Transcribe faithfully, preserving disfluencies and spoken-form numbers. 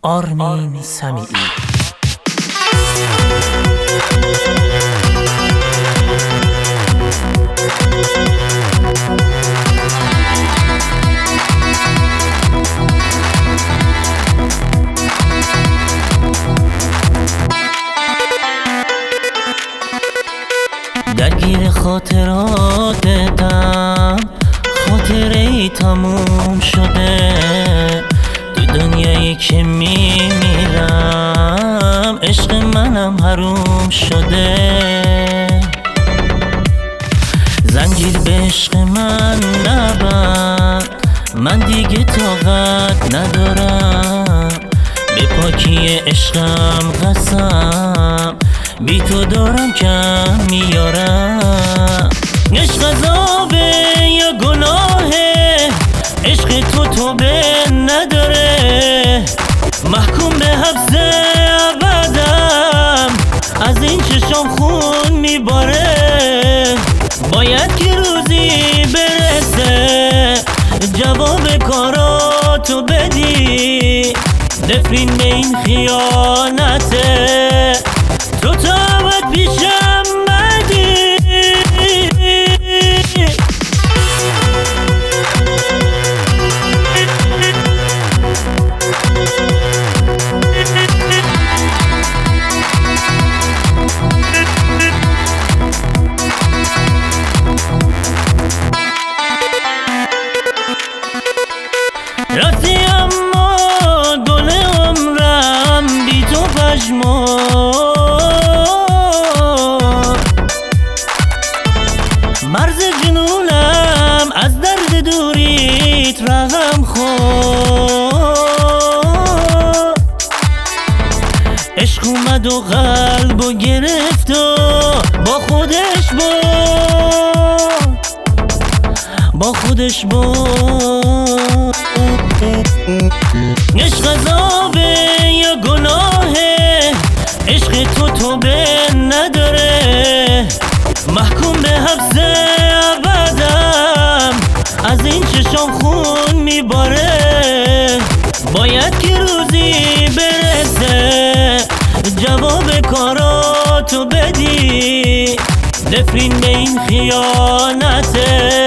آرمین سمیعی. درگیر خاطراتم، خاطره ای تموم شده، تو دنیایی که میمیرم عشق منم حروم شده. زنجیر به عشق من نبند، من دیگه طاقت ندارم، به پاکی عشقم قسم، بی تو دارم کم میارم. عشق عذابه یا گناهه، عشق تو توبه نداره، محکوم به حبس ابدم، از این چشم خون میباره. باید که روزی برسه جواب کاراتو بدی، نفرین به این خیانته، تو تابت پیشم بدی. رفتی اما گل عمرم بی تو پشمون، مرز جنونم از درد دوریت رقم خورد. عشق اومد و قلب و گرفت و با خودش برد، با خودش برد. عشق عذابه یا گناهه، عشق تو توبه نداره، محکوم به حبس ابدم، از این چشم خون میباره. باید که روزی برسه جواب کاراتو بدی، نفرین به این خیانته،